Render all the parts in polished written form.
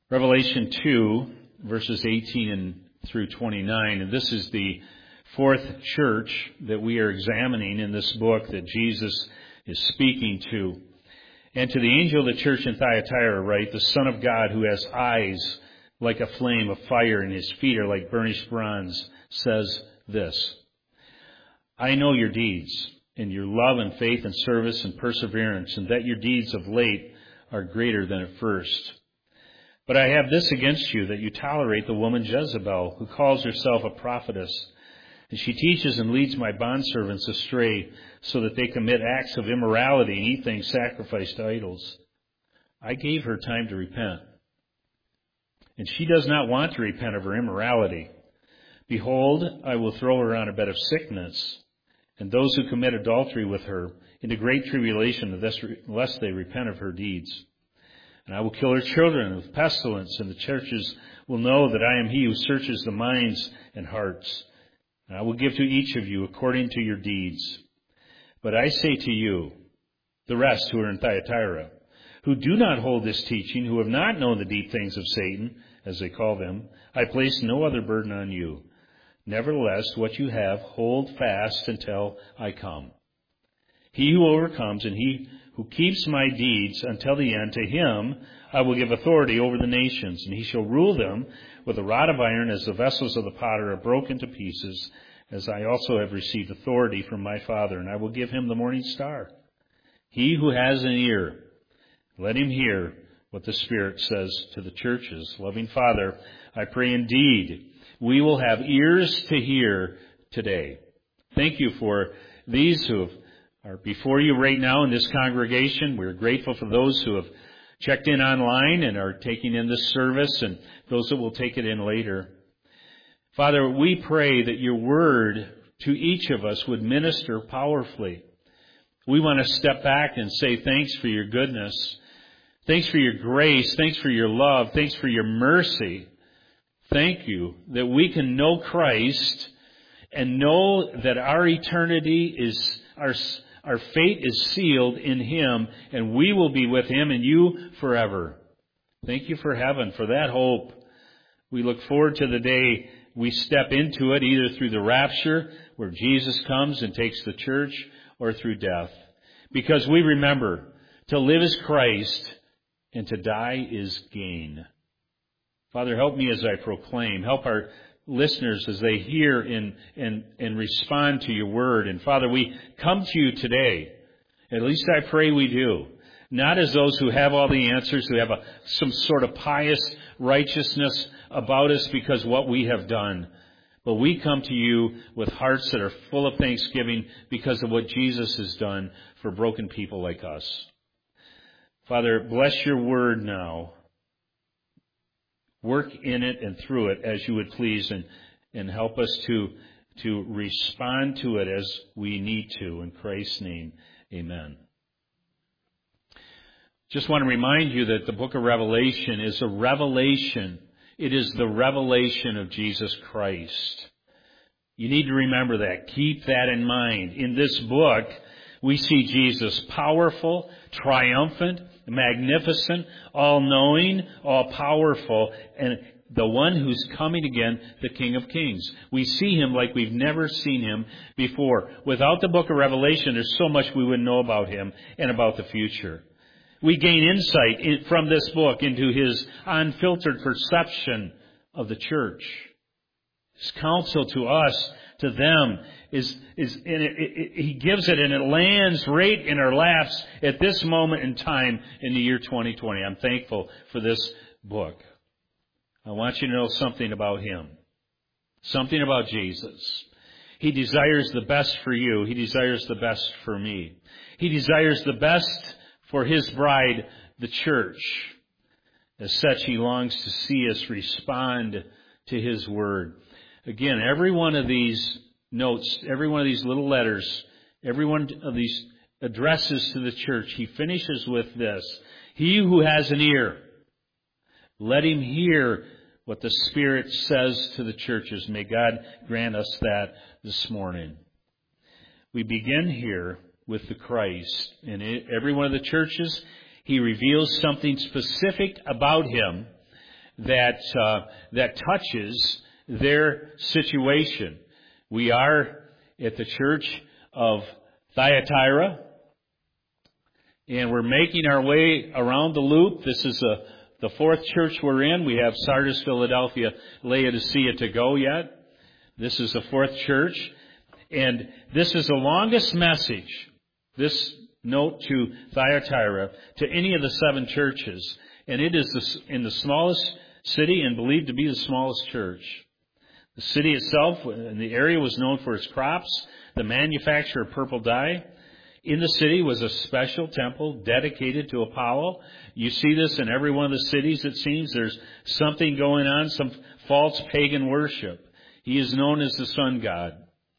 Revelation 2, verses 18 through 29. And this is the fourth church that we are examining in this book that Jesus is speaking to. And to the angel of the church in Thyatira write, the Son of God, who has eyes like a flame of fire and his feet are like burnished bronze, says this: I know your deeds, and your love and faith and service and perseverance, and that your deeds of late are greater than at first. But I have this against you, that you tolerate the woman Jezebel, who calls herself a prophetess. And she teaches and leads my bondservants astray, so that they commit acts of immorality and eat things sacrificed to idols. I gave her time to repent, and she does not want to repent of her immorality. Behold, I will throw her on a bed of sickness, and those who commit adultery with her into great tribulation, lest they repent of her deeds. And I will kill her children with pestilence, and the churches will know that I am he who searches the minds and hearts. And I will give to each of you according to your deeds. But I say to you, the rest who are in Thyatira, who do not hold this teaching, who have not known the deep things of Satan, as they call them, I place no other burden on you. Nevertheless, what you have, hold fast until I come. He who overcomes and he who keeps my deeds until the end, to him I will give authority over the nations, and he shall rule them with a rod of iron, as the vessels of the potter are broken to pieces, as I also have received authority from my Father, and I will give him the morning star. He who has an ear, let him hear what the Spirit says to the churches. Loving Father, I pray indeed we will have ears to hear today. Thank you for these who are before you right now in this congregation. We're grateful for those who have checked in online and are taking in this service, and those that will take it in later. Father, we pray that your word to each of us would minister powerfully. We want to step back and say thanks for your goodness. Thanks for your grace. Thanks for your love. Thanks for your mercy. Thank you that we can know Christ and know that our eternity is, our fate is sealed in him, and we will be with him and you forever. Thank you for heaven, for that hope. We look forward to the day we step into it, either through the rapture, where Jesus comes and takes the church, or through death. Because we remember, to live is Christ, and to die is gain. Father, help me as I proclaim. Help our listeners as they hear and respond to your word. And Father, we come to you today. At least I pray we do. Not as those who have all the answers, who have some sort of pious righteousness about us because what we have done. But we come to you with hearts that are full of thanksgiving because of what Jesus has done for broken people like us. Father, bless your word now. Work in it and through it as you would please, and help us to respond to it as we need to. In Christ's name, amen. Just want to remind you that the book of Revelation is a revelation. It is the revelation of Jesus Christ. You need to remember that. Keep that in mind. In this book, we see Jesus powerful, triumphant, magnificent, all-knowing, all-powerful, and the one who's coming again, the King of Kings. We see him like we've never seen him before. Without the book of Revelation, there's so much we wouldn't know about him and about the future. We gain insight from this book into his unfiltered perception of the church. His counsel to us, to them, he gives it, and it lands right in our laps at this moment in time in the year 2020. I'm thankful for this book. I want you to know something about him. Something about Jesus. He desires the best for you. He desires the best for me. He desires the best for his bride, the church. As such, he longs to see us respond to his word. Again, every one of these notes, every one of these little letters, every one of these addresses to the church, he finishes with this: he who has an ear, let him hear what the Spirit says to the churches. May God grant us that this morning. We begin here with the Christ. In every one of the churches, he reveals something specific about him. that touches their situation. We are at the church of Thyatira, and we're making our way around the loop. This is the fourth church we're in. We have Sardis, Philadelphia, Laodicea to go yet. This is the fourth church. And this is the longest message, this note to Thyatira, to any of the 7 churches. And it is in the smallest city and believed to be the smallest church. The city itself in the area was known for its crops, the manufacture of purple dye. In the city was a special temple dedicated to Apollo. You see this in every one of the cities, it seems. There's something going on, some false pagan worship. He is known as the sun god.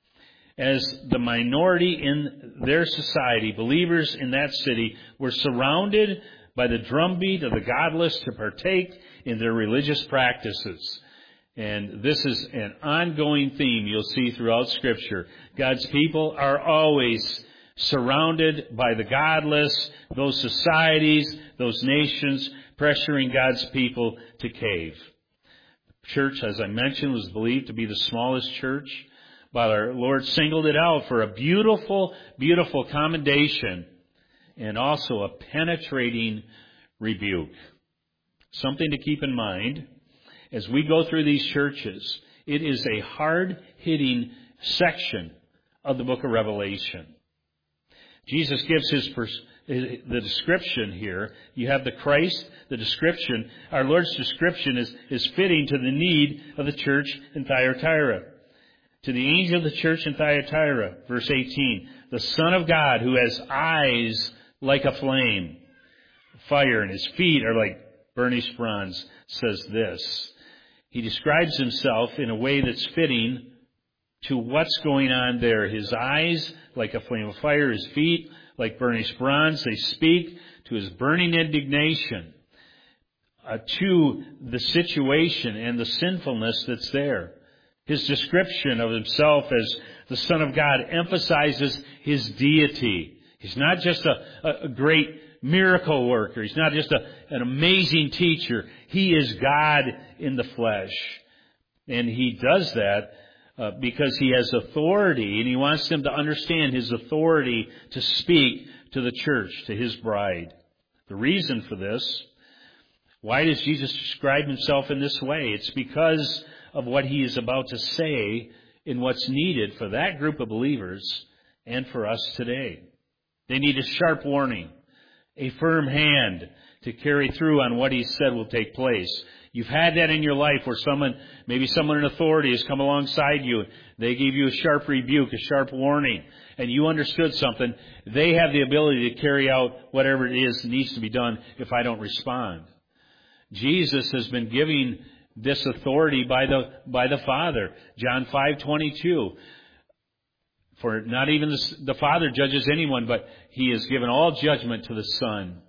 As the minority in their society, believers in that city were surrounded by the drumbeat of the godless to partake in their religious practices. And this is an ongoing theme you'll see throughout Scripture. God's people are always surrounded by the godless, those societies, those nations, pressuring God's people to cave. The church, as I mentioned, was believed to be the smallest church, but our Lord singled it out for a beautiful, beautiful commendation and also a penetrating rebuke. Something to keep in mind as we go through these churches. It is a hard-hitting section of the book of Revelation. Jesus gives the description here. You have the Christ, the description. Our Lord's description is fitting to the need of the church in Thyatira. To the angel of the church in Thyatira, verse 18, the Son of God who has eyes like a flame, fire, and his feet are like burnished bronze, says this. He describes himself in a way that's fitting to what's going on there. His eyes like a flame of fire, his feet like burnished bronze. They speak to his burning indignation, to the situation and the sinfulness that's there. His description of himself as the Son of God emphasizes his deity. He's not just a great miracle worker. He's not just an amazing teacher. He is God in the flesh. And he does that because he has authority, and he wants them to understand his authority to speak to the church, to his bride. The reason for this, why does Jesus describe himself in this way? It's because of what he is about to say in what's needed for that group of believers and for us today. They need a sharp warning, a firm hand to carry through on what he said will take place. You've had that in your life where maybe someone in authority has come alongside you. They gave you a sharp rebuke, a sharp warning, and you understood something. They have the ability to carry out whatever it is that needs to be done if I don't respond. Jesus has been giving this authority by the Father. John 5:22. For not even the Father judges anyone, but he has given all judgment to the Son.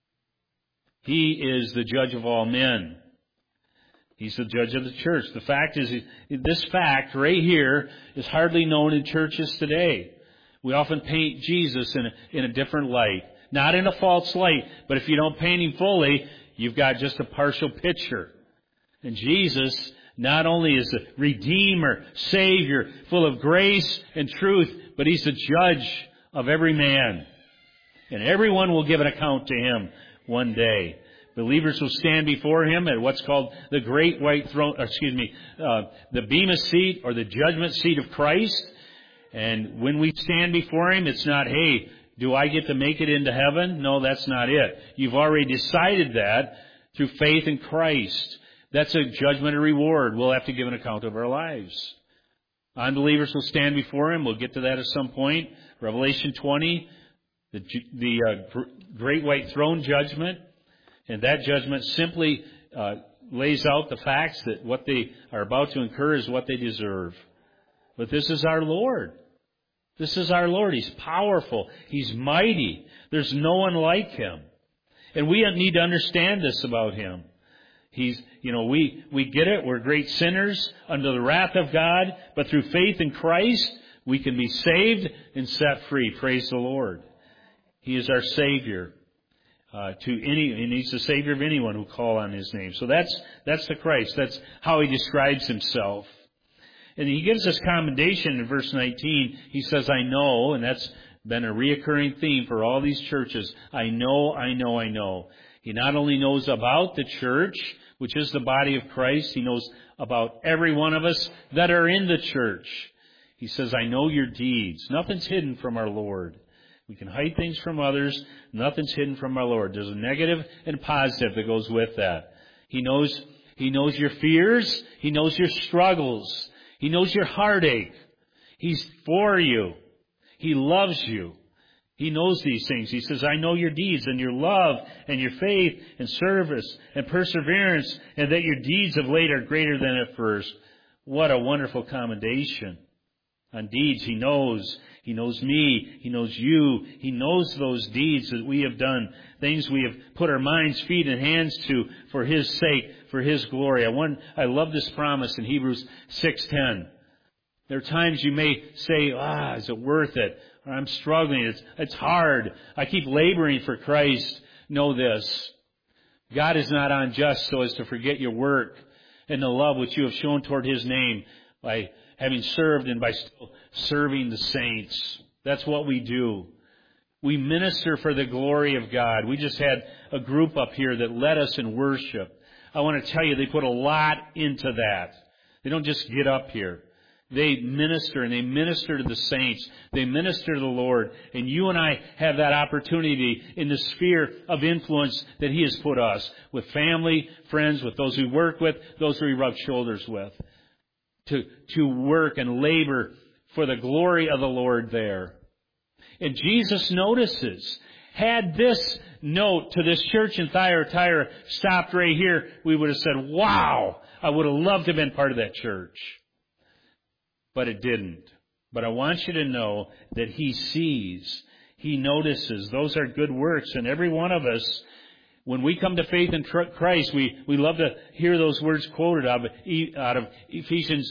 He is the judge of all men. He's the judge of the church. The fact is, this fact right here is hardly known in churches today. We often paint Jesus in a different light. Not in a false light, but if you don't paint him fully, you've got just a partial picture. And Jesus not only is the Redeemer, Savior, full of grace and truth, but he's the judge of every man. And everyone will give an account to him one day. Believers will stand before him at what's called the great white throne, the bema seat or the judgment seat of Christ. And when we stand before him, it's not, hey, do I get to make it into heaven? No, that's not it. You've already decided that through faith in Christ. That's a judgment and reward. We'll have to give an account of our lives. Unbelievers will stand before him. We'll get to that at some point. Revelation 20, the great white throne judgment. And that judgment simply lays out the facts that what they are about to incur is what they deserve. But this is our Lord. This is our Lord. He's powerful. He's mighty. There's no one like him. And we need to understand this about him. We get it. We're great sinners under the wrath of God. But through faith in Christ, we can be saved and set free. Praise the Lord. He is our Savior. and He's the Savior of anyone who call on His name. So that's the Christ. That's how He describes Himself. And He gives us commendation in verse 19. He says, I know, and that's been a reoccurring theme for all these churches. I know, I know, I know. He not only knows about the church, which is the body of Christ, He knows about every one of us that are in the church. He says, I know your deeds. Nothing's hidden from our Lord. We can hide things from others. Nothing's hidden from our Lord. There's a negative and positive that goes with that. He knows your fears. He knows your struggles. He knows your heartache. He's for you. He loves you. He knows these things. He says, I know your deeds and your love and your faith and service and perseverance, and that your deeds of late are greater than at first. What a wonderful commendation. On deeds, He knows. He knows me. He knows you. He knows those deeds that we have done, things we have put our minds, feet, and hands to for His sake, for His glory. I love this promise in Hebrews 6:10. There are times you may say, is it worth it? Or I'm struggling. It's hard. I keep laboring for Christ. Know this. God is not unjust so as to forget your work and the love which you have shown toward His name by having served and by still serving the saints. That's what we do. We minister for the glory of God. We just had a group up here that led us in worship. I want to tell you, they put a lot into that. They don't just get up here. They minister, and they minister to the saints. They minister to the Lord. And you and I have that opportunity in the sphere of influence that He has put us, with family, friends, with those we work with, those we rub shoulders with, to work and labor for the glory of the Lord there. And Jesus notices, had this note to this church in Thyatira stopped right here, we would have said, wow, I would have loved to have been part of that church. But it didn't. But I want you to know that He sees, He notices. Those are good works. And every one of us, when we come to faith in Christ, we love to hear those words quoted out of Ephesians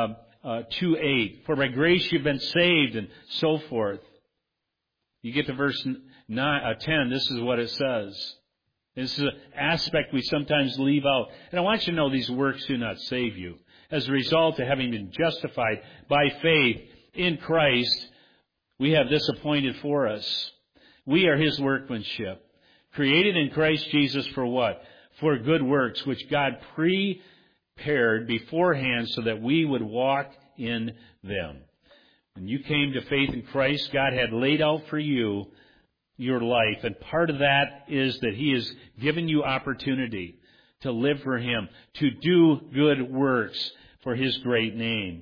2:8. For by grace you've been saved, and so forth. You get to verse 10, this is what it says. This is an aspect we sometimes leave out. And I want you to know these works do not save you. As a result of having been justified by faith in Christ, we have this appointed for us. We are His workmanship, created in Christ Jesus for what? For good works, which God prepared beforehand so that we would walk in them. When you came to faith in Christ, God had laid out for you your life. And part of that is that He has given you opportunity to live for Him, to do good works for His great name.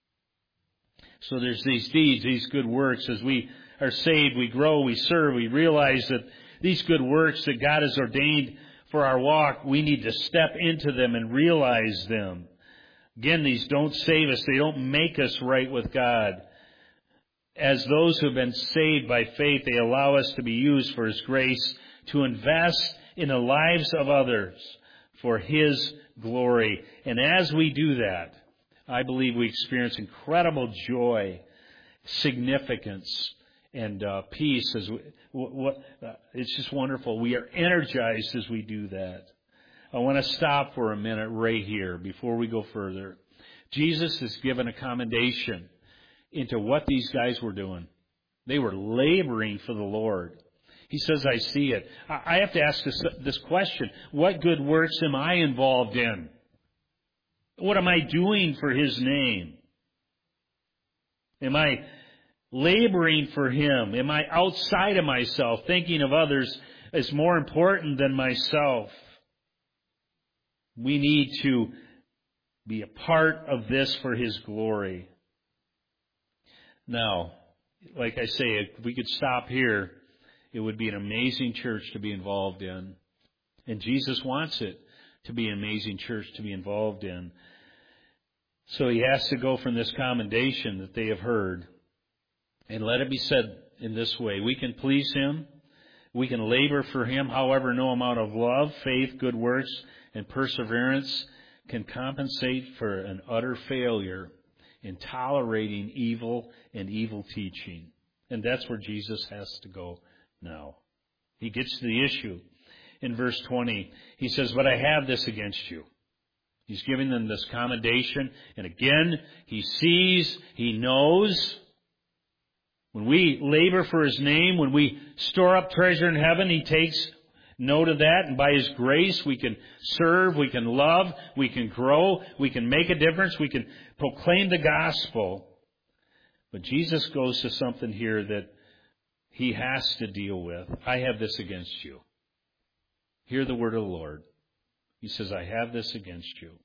So there's these deeds, these good works. As we are saved, we grow, we serve, we realize that these good works that God has ordained for our walk, we need to step into them and realize them. Again, these don't save us. They don't make us right with God. As those who have been saved by faith, they allow us to be used for His grace, to invest in the lives of others for His glory. And as we do that, I believe we experience incredible joy, significance, and peace. It's just wonderful. We are energized as we do that. I want to stop for a minute right here before we go further. Jesus has given a commendation into what these guys were doing. They were laboring for the Lord. He says, I see it. I have to ask this question. What good works am I involved in? What am I doing for His name? Am I laboring for Him? Am I outside of myself, thinking of others as more important than myself? We need to be a part of this for His glory. Now, like I say, if we could stop here, it would be an amazing church to be involved in. And Jesus wants it to be an amazing church to be involved in. So He has to go from this commendation that they have heard. And let it be said in this way. We can please Him. We can labor for Him. However, no amount of love, faith, good works, and perseverance can compensate for an utter failure in tolerating evil and evil teaching. And that's where Jesus has to go now. He gets to the issue. In verse 20, he says, "But I have this against you." He's giving them this commendation. And again, he sees, he knows. When we labor for His name, when we store up treasure in heaven, He takes note of that. And by His grace, we can serve, we can love, we can grow, we can make a difference, we can proclaim the gospel. But Jesus goes to something here that He has to deal with. I have this against you. Hear the word of the Lord. He says, I have this against you.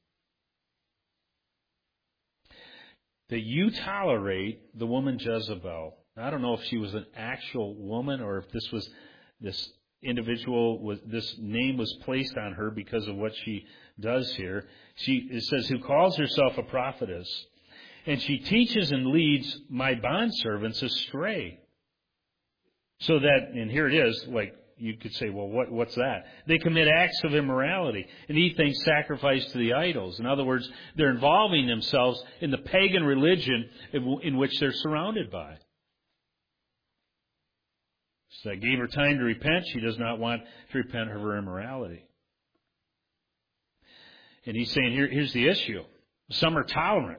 That you tolerate the woman Jezebel. I don't know if she was an actual woman or if this individual this name was placed on her because of what she does here. It says, who calls herself a prophetess, and she teaches and leads my bondservants astray. So that, and here it is, like you could say, well, what's that? They commit acts of immorality and eat things sacrificed to the idols. In other words, they're involving themselves in the pagan religion in which they're surrounded by. So I gave her time to repent. She does not want to repent of her immorality. And he's saying, here's the issue. Some are tolerant.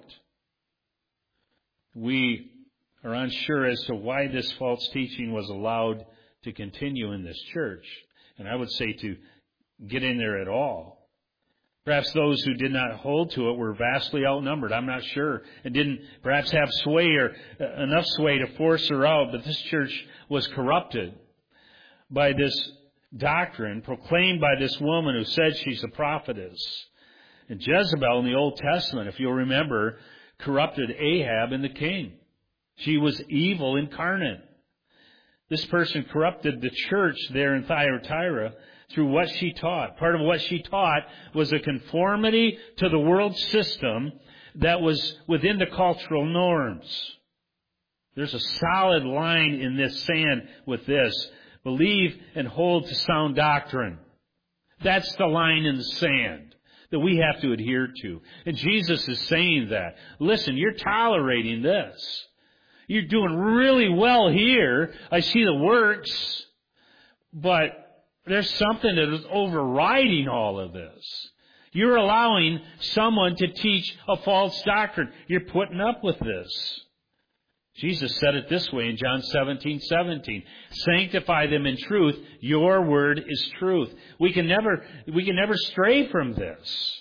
We are unsure as to why this false teaching was allowed to continue in this church. And I would say to get in there at all. Perhaps those who did not hold to it were vastly outnumbered. I'm not sure. And didn't perhaps have sway or enough sway to force her out. But this church was corrupted by this doctrine proclaimed by this woman who said she's a prophetess. And Jezebel in the Old Testament, if you'll remember, corrupted Ahab and the king. She was evil incarnate. This person corrupted the church there in Thyatira through what she taught. Part of what she taught was a conformity to the world system that was within the cultural norms. There's a solid line in this sand with this. Believe and hold to sound doctrine. That's the line in the sand that we have to adhere to. And Jesus is saying that. Listen, you're tolerating this. You're doing really well here. I see the works. But there's something that is overriding all of this. You're allowing someone to teach a false doctrine. You're putting up with this. Jesus said it this way in John 17:17. Sanctify them in truth. Your word is truth. We can never stray from this.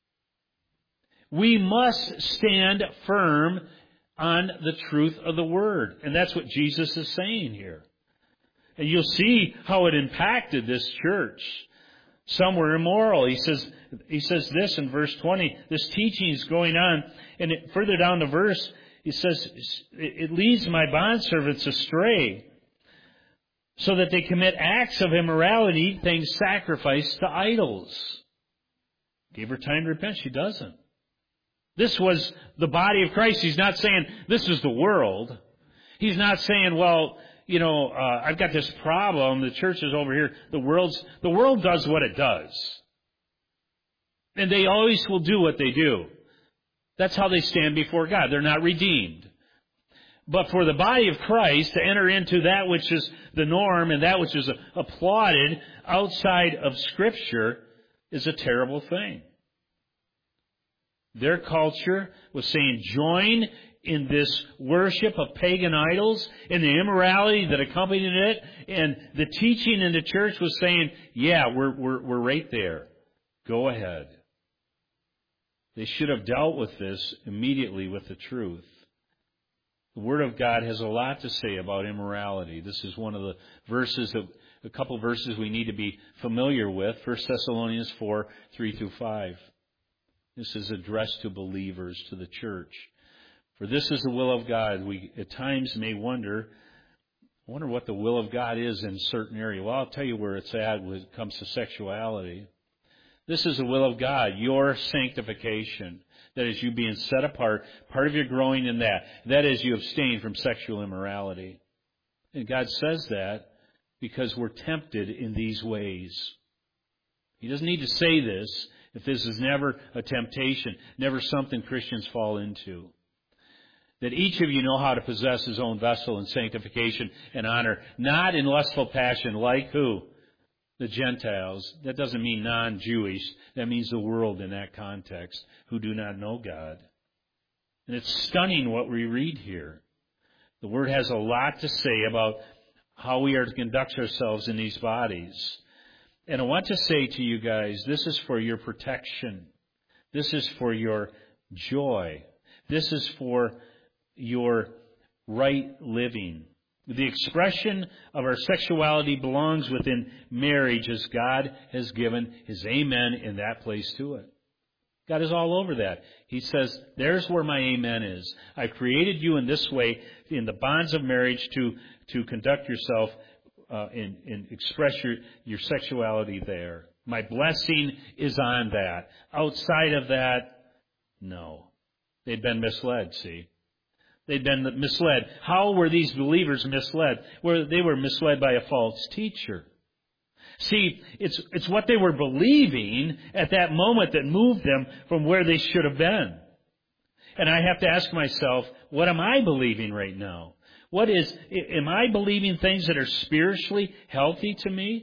We must stand firm on the truth of the word. And that's what Jesus is saying here. And you'll see how it impacted this church. Some were immoral. He says this in verse 20. This teaching is going on. And further down the verse, he says, it leads my bondservants astray, so that they commit acts of immorality, eat things sacrificed to idols. Gave her time to repent. She doesn't. This was the body of Christ. He's not saying this is the world. He's not saying, well, I've got this problem. The church is over here. The world does what it does. And they always will do what they do. That's how they stand before God. They're not redeemed. But for the body of Christ to enter into that which is the norm and that which is applauded outside of Scripture is a terrible thing. Their culture was saying, join in this worship of pagan idols and the immorality that accompanied it. And the teaching in the church was saying, yeah, we're right there. Go ahead. They should have dealt with this immediately with the truth. The Word of God has a lot to say about immorality. This is one of the verses, a couple of verses we need to be familiar with. 1 Thessalonians 4, 3 through 5. This is addressed to believers, to the church. For this is the will of God. We at times may wonder what the will of God is in a certain area. Well, I'll tell you where it's at when it comes to sexuality. This is the will of God, your sanctification. That is, you being set apart, part of your growing in that. That is, you abstain from sexual immorality. And God says that because we're tempted in these ways. He doesn't need to say this if this is never a temptation, never something Christians fall into. that each of you know how to possess his own vessel in sanctification and honor, not in lustful passion, like who? The Gentiles. That doesn't mean non-Jewish. That means the world in that context, who do not know God. And it's stunning what we read here. The Word has a lot to say about how we are to conduct ourselves in these bodies. And I want to say to you guys, this is for your protection. This is for your joy. This is for your right living. The expression of our sexuality belongs within marriage as God has given His amen in that place to it. God is all over that. He says, there's where my amen is. I've created you in this way, in the bonds of marriage, to conduct yourself and express your sexuality there. My blessing is on that. Outside of that, no. They'd been misled, see. They'd been misled. How were these believers misled? Well, they were misled by a false teacher. See, it's what they were believing at that moment that moved them from where they should have been. And I have to ask myself, what am I believing right now? Am I believing things that are spiritually healthy to me?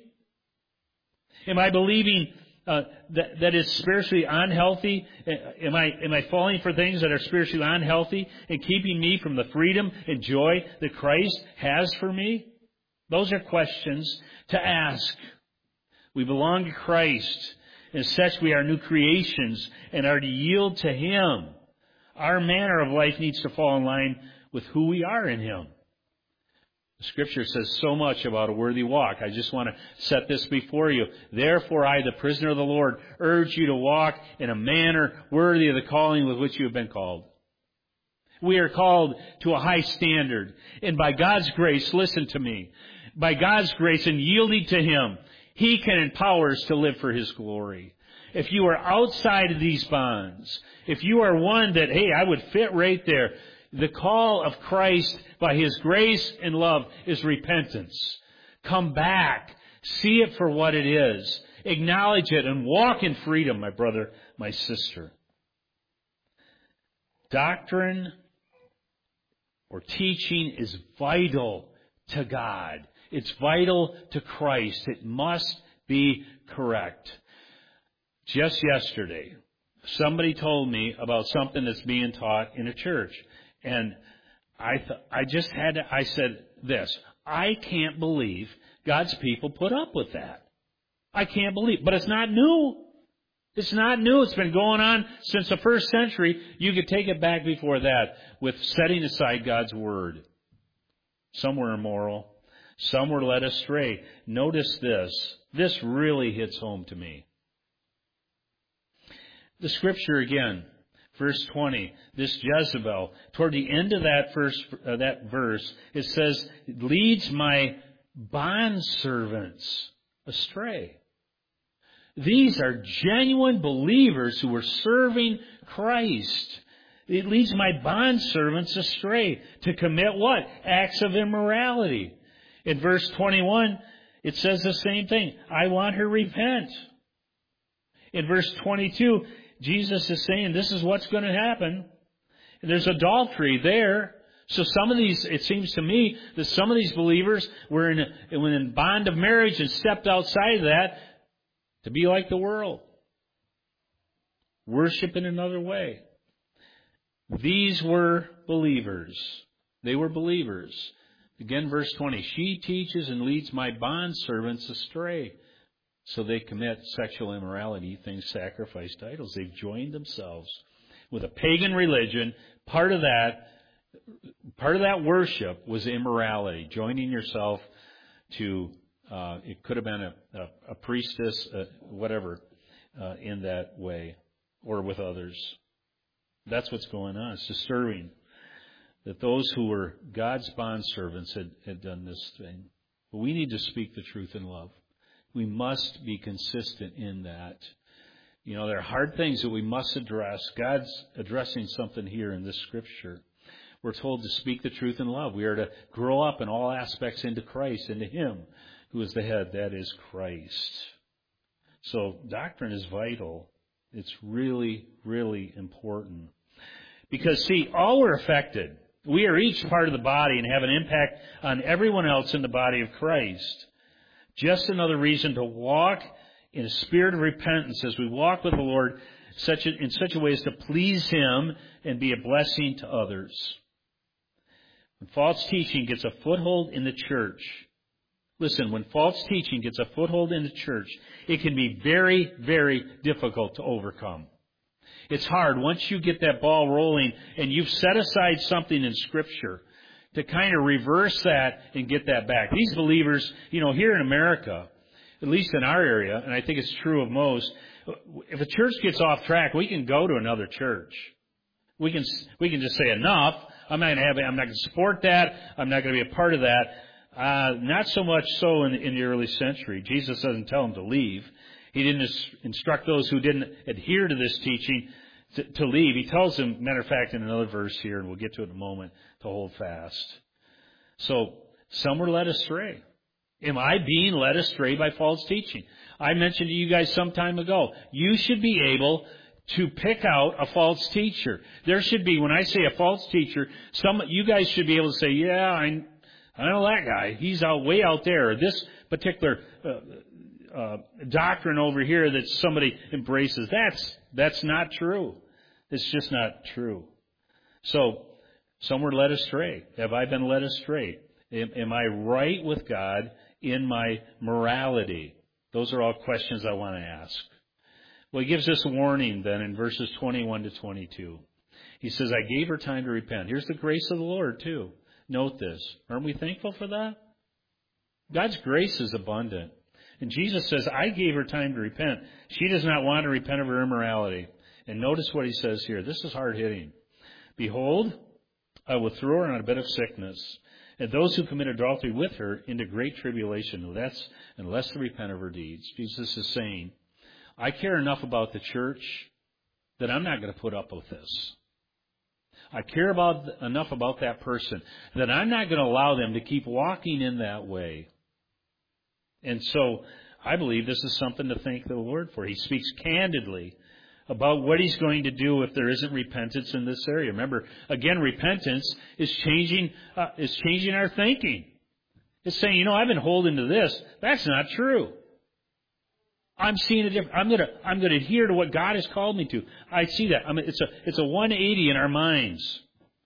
Am I believing that is spiritually unhealthy? Am I falling for things that are spiritually unhealthy and keeping me from the freedom and joy that Christ has for me? Those are questions to ask. We belong to Christ. As such, we are new creations and are to yield to Him. Our manner of life needs to fall in line with who we are in Him. The Scripture says so much about a worthy walk. I just want to set this before you. Therefore, I, the prisoner of the Lord, urge you to walk in a manner worthy of the calling with which you have been called. We are called to a high standard. And by God's grace, listen to me, by God's grace and yielding to Him, He can empower us to live for His glory. If you are outside of these bonds, if you are one that, hey, I would fit right there, the call of Christ by His grace and love is repentance. Come back. See it for what it is. Acknowledge it and walk in freedom, my brother, my sister. Doctrine or teaching is vital to God. It's vital to Christ. It must be correct. Just yesterday, somebody told me about something that's being taught in a church. And I said this, I can't believe God's people put up with that. I can't believe, but it's not new. It's not new. It's been going on since the first century. You could take it back before that with setting aside God's Word. Some were immoral. Some were led astray. Notice this. This really hits home to me. The Scripture again. Verse 20, this Jezebel, toward the end of that verse, it says, leads my bondservants astray. These are genuine believers who are serving Christ. It leads my bondservants astray to commit what? Acts of immorality. In verse 21, it says the same thing. I want her to repent. In verse 22, Jesus is saying this is what's going to happen. And there's adultery there. So some of these, it seems to me that some of these believers were in bond of marriage and stepped outside of that to be like the world. Worship in another way. These were believers. They were believers. Again, verse 20. She teaches and leads my bondservants astray. So they commit sexual immorality, things sacrificed to idols. They've joined themselves with a pagan religion. Part of that worship was immorality, joining yourself to, it could have been a priestess, whatever, in that way, or with others. That's what's going on. It's disturbing that those who were God's bondservants had done this thing. But we need to speak the truth in love. We must be consistent in that. You know, there are hard things that we must address. God's addressing something here in this Scripture. We're told to speak the truth in love. We are to grow up in all aspects into Christ, into Him who is the head, that is Christ. So doctrine is vital. It's really, really important. Because, see, all were affected. We are each part of the body and have an impact on everyone else in the body of Christ. Just another reason to walk in a spirit of repentance as we walk with the Lord in such a way as to please Him and be a blessing to others. When false teaching gets a foothold in the church, listen, when false teaching gets a foothold in the church, it can be very, very difficult to overcome. It's hard once you get that ball rolling and you've set aside something in Scripture to kind of reverse that and get that back. These believers, here in America, at least in our area, and I think it's true of most, if a church gets off track, we can go to another church. We can just say enough. I'm not going to support that. I'm not going to be a part of that. Not so much so in the early century. Jesus doesn't tell them to leave. He didn't instruct those who didn't adhere to this teaching to leave. He tells them, matter of fact, in another verse here, and we'll get to it in a moment, to hold fast. So, some were led astray. Am I being led astray by false teaching? I mentioned to you guys some time ago, you should be able to pick out a false teacher. There should be, when I say a false teacher, you guys should be able to say, yeah, I know that guy. He's way out there. Or this particular doctrine over here that somebody embraces. That's not true. It's just not true. So, some were led astray. Have I been led astray? Am I right with God in my morality? Those are all questions I want to ask. Well, he gives us a warning then in verses 21 to 22. He says, I gave her time to repent. Here's the grace of the Lord too. Note this. Aren't we thankful for that? God's grace is abundant. And Jesus says, I gave her time to repent. She does not want to repent of her immorality. And notice what he says here. This is hard-hitting. Behold, I will throw her on a bed of sickness, and those who commit adultery with her into great tribulation, unless they repent of her deeds. Jesus is saying, I care enough about the church that I'm not going to put up with this. I care enough about that person that I'm not going to allow them to keep walking in that way. And so I believe this is something to thank the Lord for. He speaks candidly about what He's going to do if there isn't repentance in this area. Remember, again, repentance is changing our thinking. It's saying, I've been holding to this. That's not true. I'm seeing a different. I'm going to adhere to what God has called me to. I see that. It's a 180 in our minds.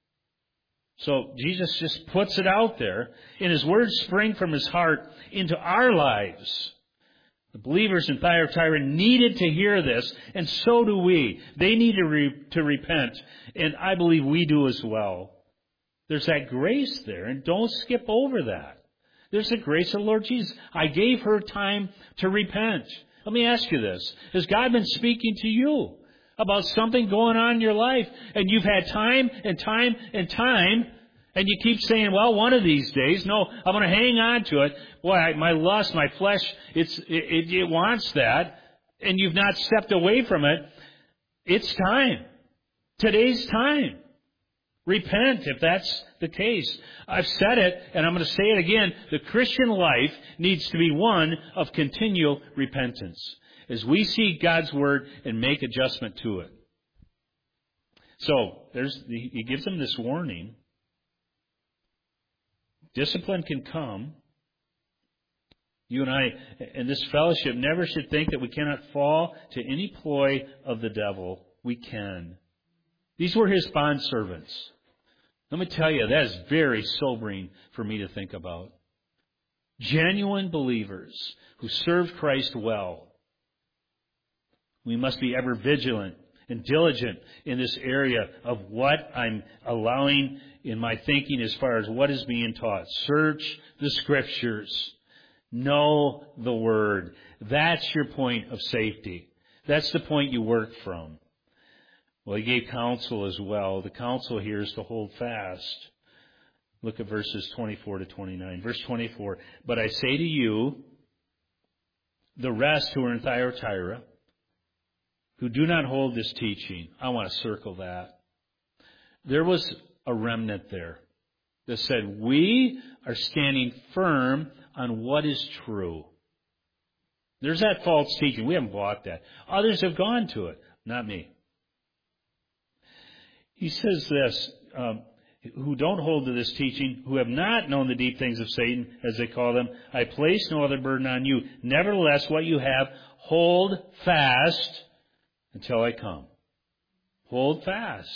So Jesus just puts it out there, and His words spring from His heart into our lives. The believers in Thyatira needed to hear this, and so do we. They need to repent, and I believe we do as well. There's that grace there, and don't skip over that. There's the grace of the Lord Jesus. I gave her time to repent. Let me ask you this. Has God been speaking to you about something going on in your life, and you've had time and time and time, and you keep saying, well, one of these days, no, I'm going to hang on to it. Boy, my lust, my flesh, it wants that, and you've not stepped away from it. It's time. Today's time. Repent if that's the case. I've said it, and I'm going to say it again. The Christian life needs to be one of continual repentance as we see God's Word and make adjustment to it. So, he gives them this warning. Discipline can come. You and I, in this fellowship, never should think that we cannot fall to any ploy of the devil. We can. These were his bondservants. Let me tell you, that is very sobering for me to think about. Genuine believers who served Christ well. We must be ever vigilant and diligent in this area of what I'm allowing in my thinking as far as what is being taught. Search the Scriptures. Know the Word. That's your point of safety. That's the point you work from. Well, he gave counsel as well. The counsel here is to hold fast. Look at verses 24 to 29. Verse 24, but I say to you, the rest who are in Thyatira, who do not hold this teaching, I want to circle that. There was a remnant there that said, we are standing firm on what is true. There's that false teaching. We haven't bought that. Others have gone to it. Not me. He says this, who don't hold to this teaching, who have not known the deep things of Satan, as they call them, I place no other burden on you. Nevertheless, what you have, hold fast until I come. Hold fast.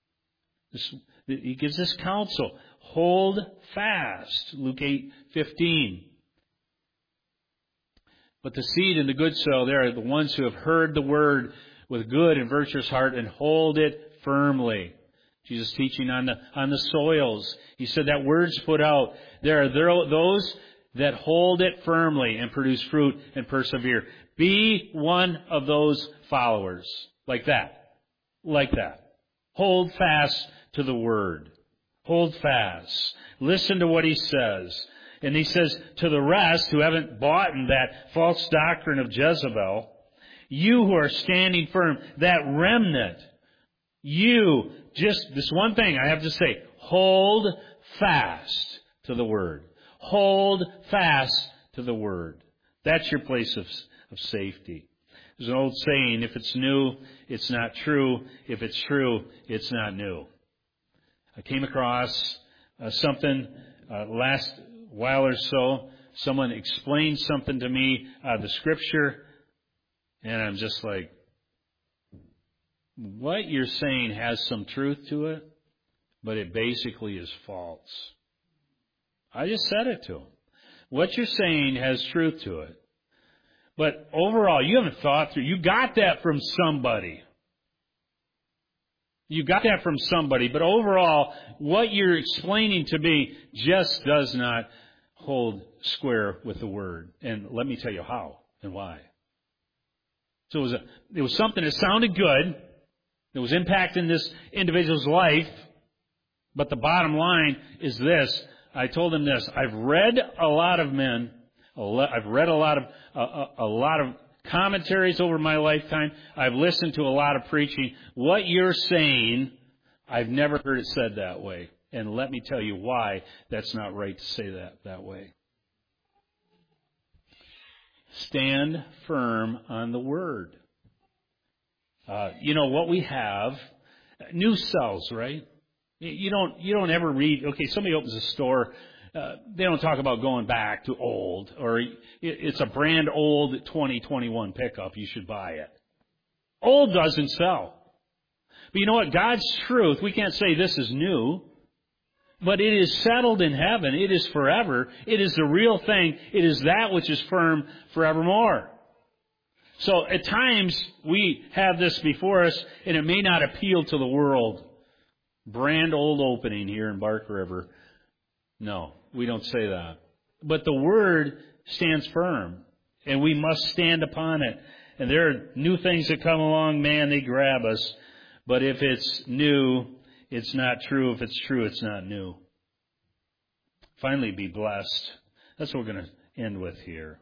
He gives this counsel. Hold fast. Luke 8:15. But the seed and the good soil, they are the ones who have heard the word with good and virtuous heart and hold it firmly. Jesus teaching on the soils. He said that word's put out. There are those that hold it firmly and produce fruit and persevere. Be one of those followers. Like that. Like that. Hold fast to the word. Hold fast. Listen to what he says. And he says to the rest who haven't bought in that false doctrine of Jezebel, you who are standing firm, that remnant, you, just this one thing I have to say, hold fast to the word. Hold fast to the word. That's your place of safety. There's an old saying, if it's new, it's not true. If it's true, it's not new. I came across something last while or so. Someone explained something to me out of the Scripture, and I'm just like, what you're saying has some truth to it, but it basically is false. I just said it to him. What you're saying has truth to it. But overall, you haven't thought through. You got that from somebody. You got that from somebody. But overall, what you're explaining to me just does not hold square with the Word. And let me tell you how and why. So it was something that sounded good. It was impacting this individual's life. But the bottom line is this. I told him this. I've read a lot of men. I've read a lot of commentaries over my lifetime. I've listened to a lot of preaching. What you're saying, I've never heard it said that way. And let me tell you why that's not right to say that way. Stand firm on the Word. What we have, news sells, right? You don't ever read, okay, somebody opens a store, they don't talk about going back to old, or it's a brand old 2021 pickup, you should buy it. Old doesn't sell. But you know what? God's truth, we can't say this is new, but it is settled in heaven. It is forever. It is the real thing. It is that which is firm forevermore. So at times we have this before us, and it may not appeal to the world. Brand old opening here in Bark River. No, we don't say that. But the Word stands firm, and we must stand upon it. And there are new things that come along, man, they grab us. But if it's new, it's not true. If it's true, it's not new. Finally, be blessed. That's what we're going to end with here.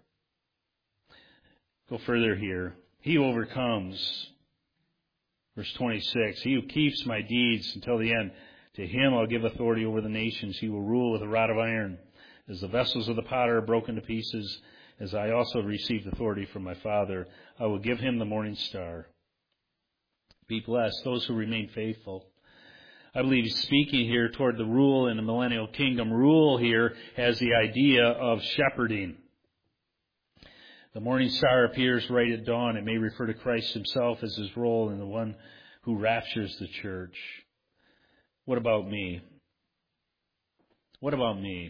Go further here. He who overcomes. Verse 26, he who keeps my deeds until the end, to him I'll give authority over the nations. He will rule with a rod of iron. As the vessels of the potter are broken to pieces, as I also received authority from my Father, I will give him the morning star. Be blessed, those who remain faithful. I believe he's speaking here toward the rule in the millennial kingdom. Rule here has the idea of shepherding. The morning star appears right at dawn. It may refer to Christ himself as his role in the one who raptures the church. What about me? What about me?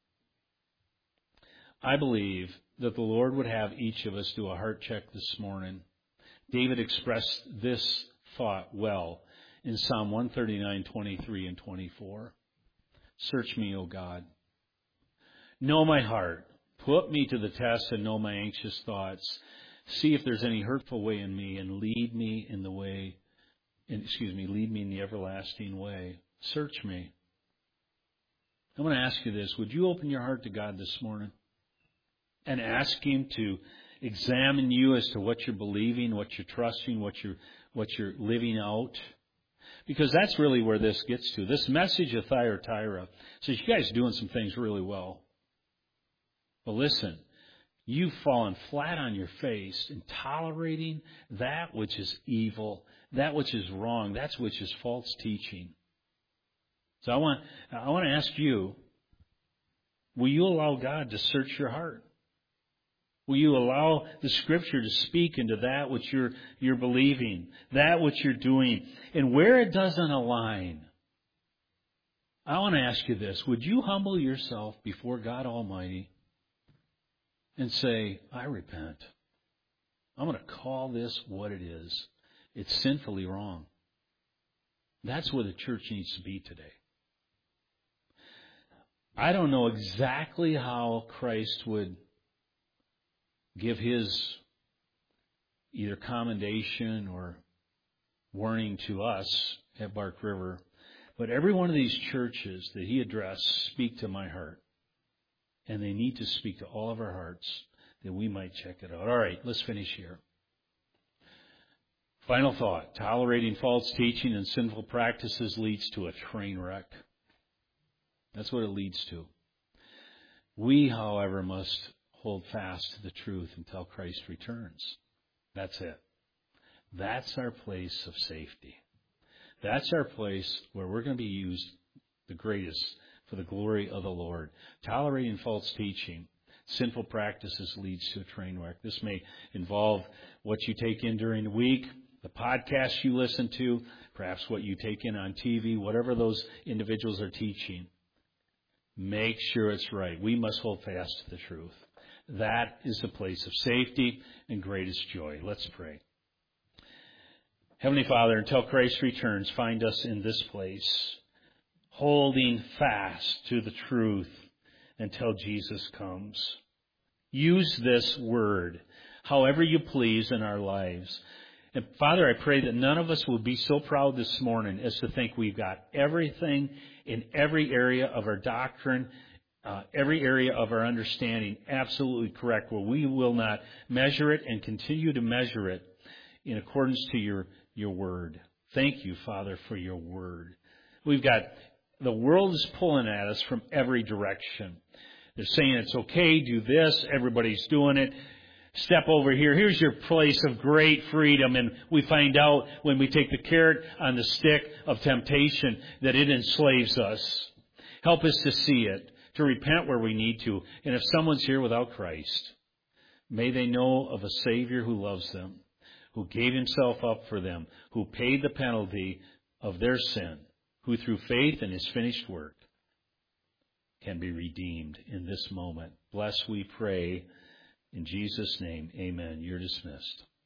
I believe that the Lord would have each of us do a heart check this morning. David expressed this thought well in Psalm 139, 23 and 24. Search me, O God. Know my heart. Put me to the test and know my anxious thoughts. See if there's any hurtful way in me and lead me in the everlasting way. Search me. I'm going to ask you this. Would you open your heart to God this morning and ask Him to examine you as to what you're believing, what you're trusting, what you're living out? Because that's really where this gets to. This message of Thyatira says, you guys are doing some things really well. But listen, you've fallen flat on your face in tolerating that which is evil, that which is wrong, that which is false teaching. So I want to ask you, will you allow God to search your heart? Will you allow the Scripture to speak into that which you're believing, that which you're doing, and where it doesn't align? I want to ask you this. Would you humble yourself before God Almighty and say, I repent. I'm going to call this what it is. It's sinfully wrong. That's where the church needs to be today. I don't know exactly how Christ would give his either commendation or warning to us at Bark River, but every one of these churches that he addressed speak to my heart. And they need to speak to all of our hearts that we might check it out. All right, let's finish here. Final thought. Tolerating false teaching and sinful practices leads to a train wreck. That's what it leads to. We, however, must hold fast to the truth until Christ returns. That's it. That's our place of safety. That's our place where we're going to be used the greatest for the glory of the Lord. Tolerating false teaching, sinful practices leads to a train wreck. This may involve what you take in during the week, the podcasts you listen to, perhaps what you take in on TV, whatever those individuals are teaching. Make sure it's right. We must hold fast to the truth. That is the place of safety and greatest joy. Let's pray. Heavenly Father, until Christ returns, find us in this place, holding fast to the truth until Jesus comes. Use this word however you please in our lives. And Father, I pray that none of us will be so proud this morning as to think we've got everything in every area of our doctrine, every area of our understanding absolutely correct, where we will not measure it and continue to measure it in accordance to your word. Thank you, Father, for your word. The world is pulling at us from every direction. They're saying it's okay, do this, everybody's doing it. Step over here. Here's your place of great freedom. And we find out when we take the carrot on the stick of temptation that it enslaves us. Help us to see it, to repent where we need to. And if someone's here without Christ, may they know of a Savior who loves them, who gave himself up for them, who paid the penalty of their sin, who through faith in his finished work can be redeemed in this moment. Bless, we pray. In Jesus' name, amen. You're dismissed.